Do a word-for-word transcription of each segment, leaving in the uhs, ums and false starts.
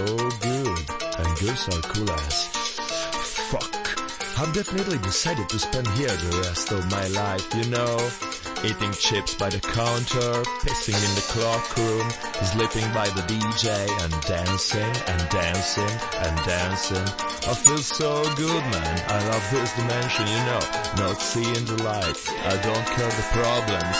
good. And girls are cool as fuck. I've definitely decided to spend here the rest of my life, you know. Eating chips by the counter, pissing in the clock room, sleeping by the D J, and dancing, and dancing, and dancing. I feel so good, man. I love this dimension, you know. Not seeing the light. I don't care the problems.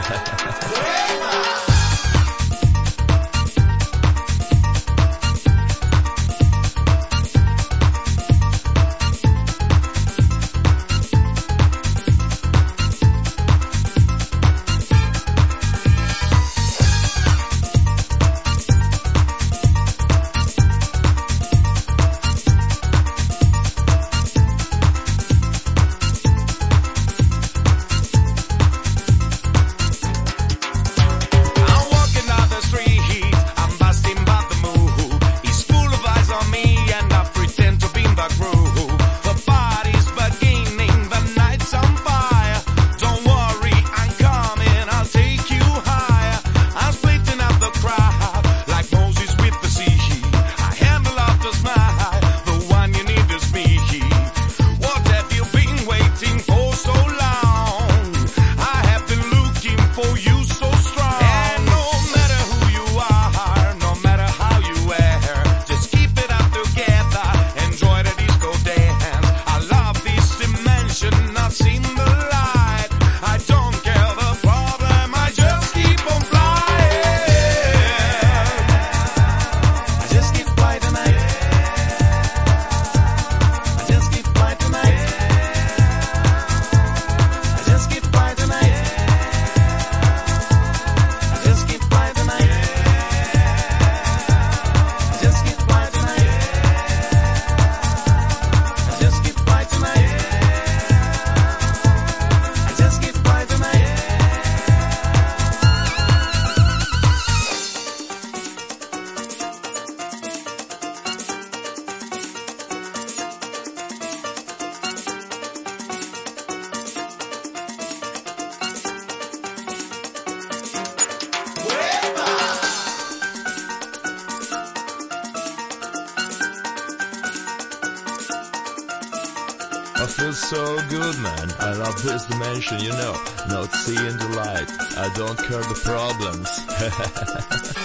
I feel so good, man. I love this dimension, you know. Not seeing the light. I don't care the problems.